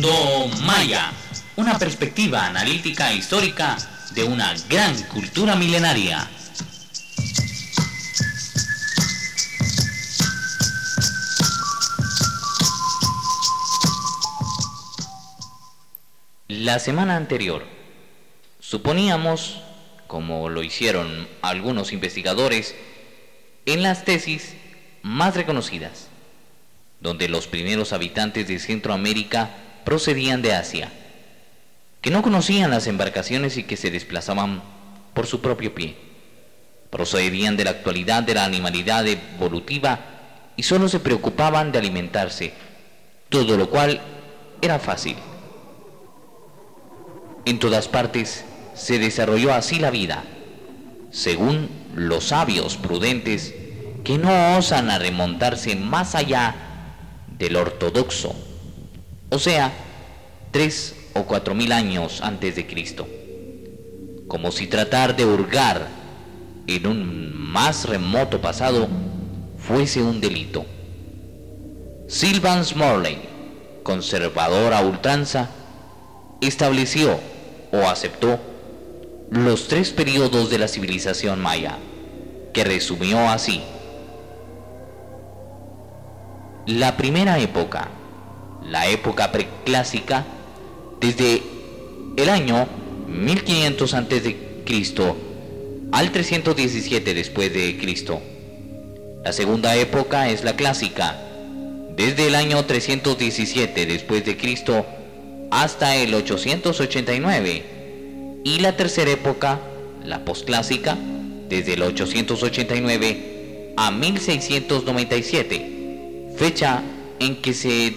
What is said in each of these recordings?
Mundo Maya, una perspectiva analítica e histórica de una gran cultura milenaria. La semana anterior, suponíamos, como lo hicieron algunos investigadores, en las tesis más reconocidas, donde los primeros habitantes de Centroamérica procedían de Asia, que no conocían las embarcaciones y que se desplazaban por su propio pie, procedían de la actualidad de la animalidad evolutiva y solo se preocupaban de alimentarse, todo lo cual era fácil. En todas partes se desarrolló así la vida, según los sabios prudentes que no osan a remontarse más allá del ortodoxo, o sea, 3 o 4 mil años antes de Cristo, como si tratar de hurgar en un más remoto pasado fuese un delito. Sylvanus Morley, conservador a ultranza, estableció o aceptó los 3 periodos de la civilización maya, que resumió así: la primera época, la época preclásica, desde el año 1500 a.C. al 317 después de Cristo. La segunda época es la clásica, desde el año 317 después de Cristo hasta el 889, y la tercera época, la posclásica, desde el 889 a 1697, fecha en que se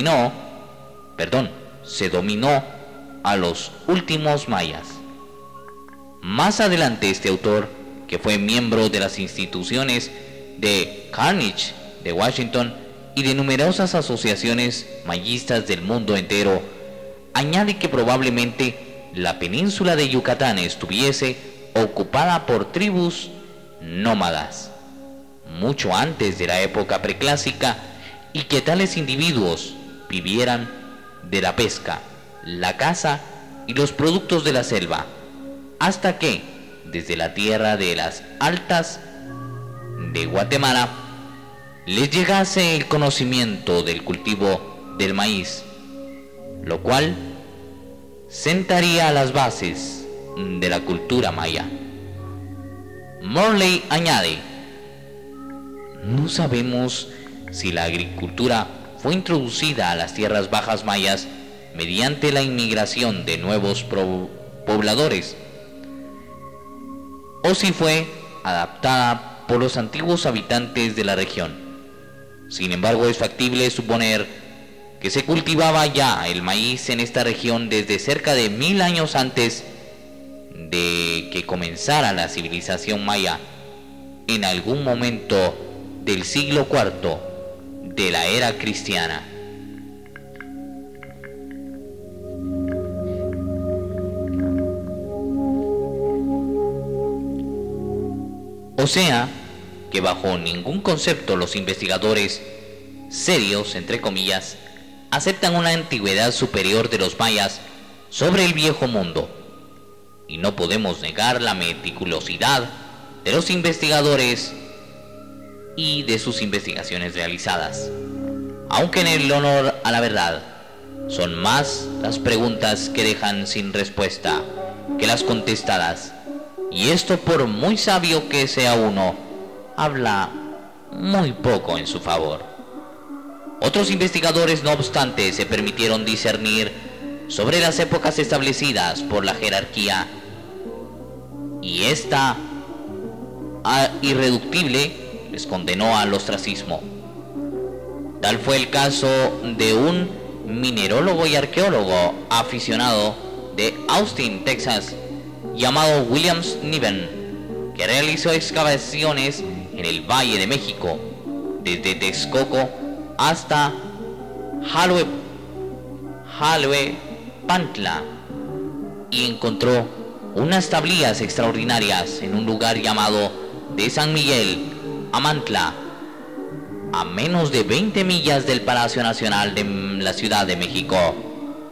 dominó a los últimos mayas. Más adelante este autor, que fue miembro de las instituciones de Carnegie de Washington y de numerosas asociaciones mayistas del mundo entero, añade que probablemente la península de Yucatán estuviese ocupada por tribus nómadas mucho antes de la época preclásica, y que tales individuos vivieran de la pesca, la caza y los productos de la selva, hasta que, desde la tierra de las altas de Guatemala, les llegase el conocimiento del cultivo del maíz, lo cual sentaría las bases de la cultura maya. Morley añade: no sabemos si la agricultura fue introducida a las tierras bajas mayas mediante la inmigración de nuevos pobladores, o si fue adaptada por los antiguos habitantes de la región. Sin embargo, es factible suponer que se cultivaba ya el maíz en esta región desde cerca de 1000 años antes de que comenzara la civilización maya, en algún momento del siglo IV de la era cristiana. O sea, que bajo ningún concepto los investigadores serios, entre comillas, aceptan una antigüedad superior de los mayas sobre el viejo mundo, y no podemos negar la meticulosidad de los investigadores y de sus investigaciones realizadas, aunque en el honor a la verdad son más las preguntas que dejan sin respuesta que las contestadas, y esto, por muy sabio que sea uno, habla muy poco en su favor. Otros investigadores, no obstante, se permitieron discernir sobre las épocas establecidas por la jerarquía, y esta irreductible les condenó al ostracismo. Tal fue el caso de un minerólogo y arqueólogo aficionado de Austin, Texas, llamado William Niven, que realizó excavaciones en el Valle de México, desde Texcoco hasta Jalhuepantla, y encontró unas tablillas extraordinarias en un lugar llamado de San Miguel, Amantla, a menos de 20 millas del Palacio Nacional de la Ciudad de México.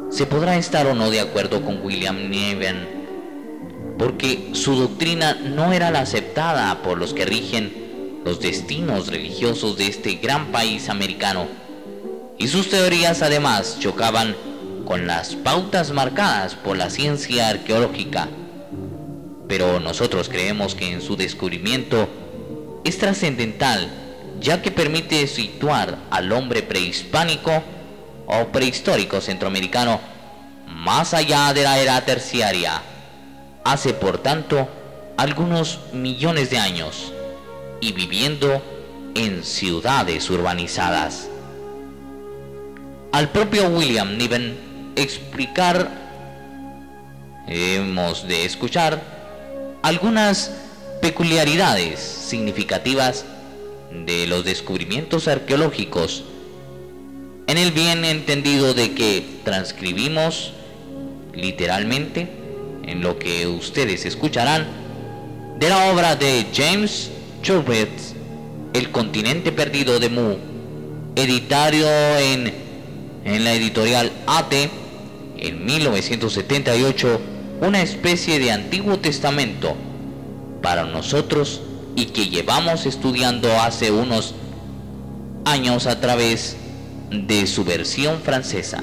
Se podrá estar o no de acuerdo con William Niven, porque su doctrina no era la aceptada por los que rigen los destinos religiosos de este gran país americano, y sus teorías además chocaban con las pautas marcadas por la ciencia arqueológica. Pero nosotros creemos que en su descubrimiento es trascendental, ya que permite situar al hombre prehispánico o prehistórico centroamericano más allá de la era terciaria, hace por tanto algunos millones de años, y viviendo en ciudades urbanizadas. Al propio William Niven explicar, hemos de escuchar algunas peculiaridades significativas de los descubrimientos arqueológicos, en el bien entendido de que transcribimos literalmente en lo que ustedes escucharán de la obra de James Churchill, El continente perdido de Mu, editado en la editorial ATE en 1978, una especie de Antiguo Testamento para nosotros y que llevamos estudiando hace unos años a través de su versión francesa.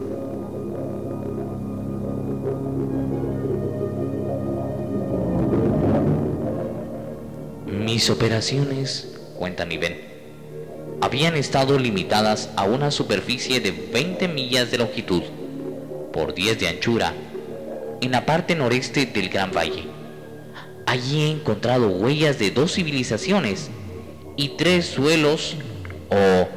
Mis operaciones, cuenta Niven, habían estado limitadas a una superficie de 20 millas de longitud por 10 de anchura en la parte noreste del Gran Valle. Allí he encontrado huellas de 2 civilizaciones y 3 suelos o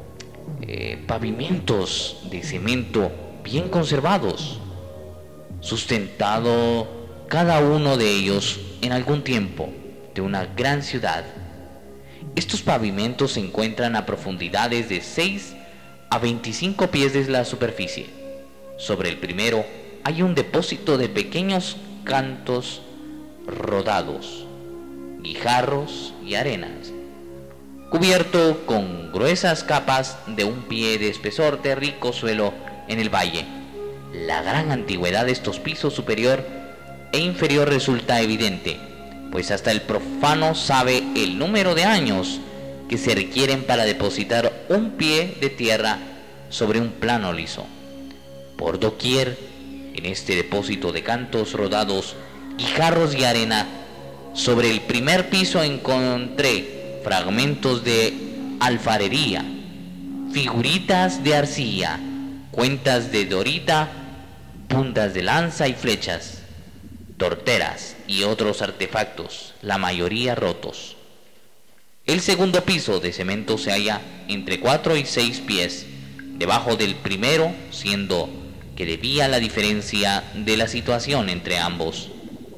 pavimentos de cemento bien conservados, sustentado cada uno de ellos en algún tiempo de una gran ciudad. Estos pavimentos se encuentran a profundidades de 6 a 25 pies de la superficie. Sobre el primero hay un depósito de pequeños cantos rodados, guijarros y arenas, cubierto con gruesas capas de 1 pie de espesor de rico suelo en el valle. La gran antigüedad de estos pisos superior e inferior resulta evidente, pues hasta el profano sabe el número de años que se requieren para depositar 1 pie de tierra sobre un plano liso. Por doquier, en este depósito de cantos rodados, guijarros y arena, sobre el primer piso encontré fragmentos de alfarería, figuritas de arcilla, cuentas de dorita, puntas de lanza y flechas, torteras y otros artefactos, la mayoría rotos. El segundo piso de cemento se halla entre 4 y 6 pies debajo del primero, siendo que debía la diferencia de la situación entre ambos.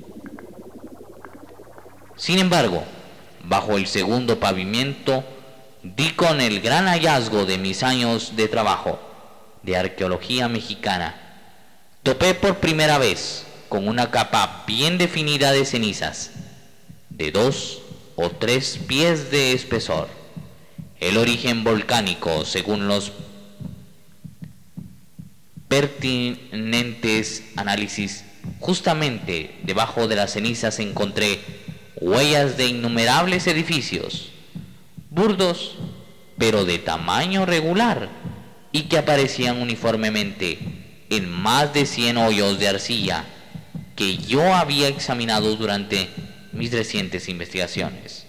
Sin embargo, bajo el segundo pavimento di con el gran hallazgo de mis años de trabajo de arqueología mexicana. Topé por primera vez con una capa bien definida de cenizas, de 2 o 3 pies de espesor. El origen volcánico, según los pertinentes análisis, justamente debajo de las cenizas encontré huellas de innumerables edificios, burdos, pero de tamaño regular, y que aparecían uniformemente en más de 100 hoyos de arcilla que yo había examinado durante mis recientes investigaciones.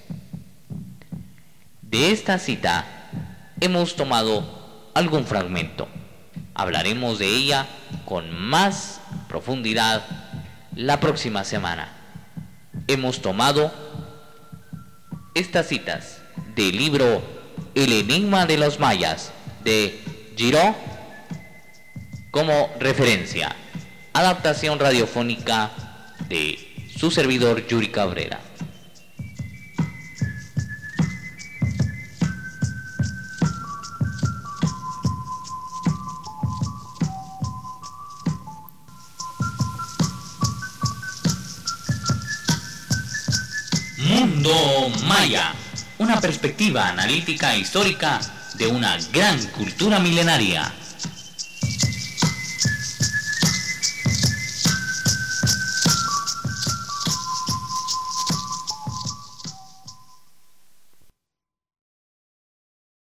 De esta cita hemos tomado algún fragmento. Hablaremos de ella con más profundidad la próxima semana. Hemos tomado estas citas del libro El enigma de los mayas de Giraud como referencia. Adaptación radiofónica de su servidor Yuri Cabrera. Mundo Maya, una perspectiva analítica e histórica de una gran cultura milenaria.